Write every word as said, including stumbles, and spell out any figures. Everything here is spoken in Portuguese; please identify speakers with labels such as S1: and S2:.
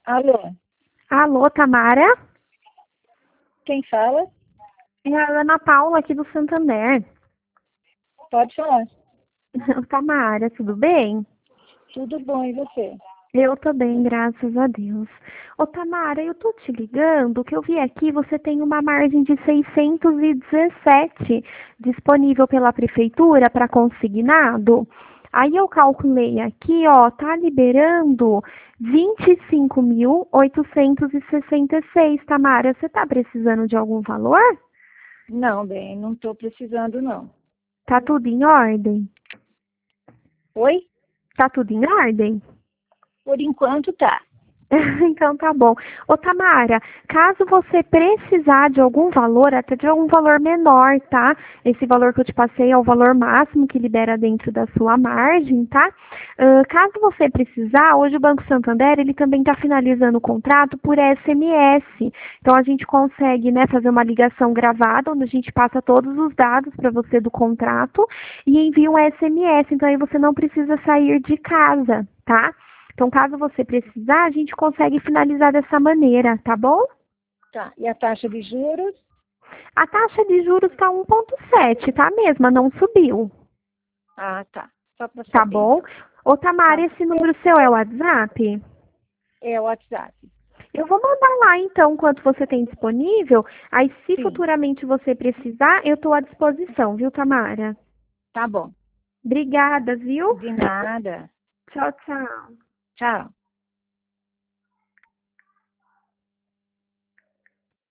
S1: Alô,
S2: Alô, Tamara?
S1: quem fala?
S2: É a Ana Paula aqui do Santander.
S1: Pode falar.
S2: Tamara, tudo bem?
S1: Tudo bom, e você?
S2: Eu tô bem, graças a Deus. Ô, Tamara, eu tô te ligando que eu vi aqui, você tem uma margem de seiscentos e dezessete disponível pela prefeitura para consignado. Aí eu calculei aqui, ó, tá liberando vinte e cinco mil oitocentos e sessenta e seis. Tamara, você tá precisando de algum valor?
S1: Não, bem, não estou precisando, não.
S2: Tá tudo em ordem?
S1: Oi?
S2: Tá tudo em ordem?
S1: Por enquanto tá.
S2: Então tá bom. Ô Tamara, caso você precisar de algum valor, até de algum valor menor, tá? Esse valor que eu te passei é o valor máximo que libera dentro da sua margem, tá? Ah, caso você precisar, hoje o Banco Santander, ele também está finalizando o contrato por S M S. Então a gente consegue, né, fazer uma ligação gravada, onde a gente passa todos os dados para você do contrato e envia um S M S. Então aí você não precisa sair de casa, tá? Então, caso você precisar, a gente consegue finalizar dessa maneira, tá bom?
S1: Tá. E a taxa de juros?
S2: A taxa de juros está um vírgula sete, tá mesma, não subiu,
S1: Ah, tá. Só para
S2: tá
S1: saber,
S2: bom?
S1: então.
S2: Ô, Tamara,
S1: Tá.
S2: esse número seu é o WhatsApp?
S1: É o WhatsApp.
S2: Eu vou mandar lá, então, quanto você tem disponível. Aí, se
S1: Sim.
S2: futuramente você precisar, eu estou à disposição, viu, Tamara?
S1: Tá bom.
S2: Obrigada, viu?
S1: De nada.
S2: Tchau, tchau.
S1: Tchau.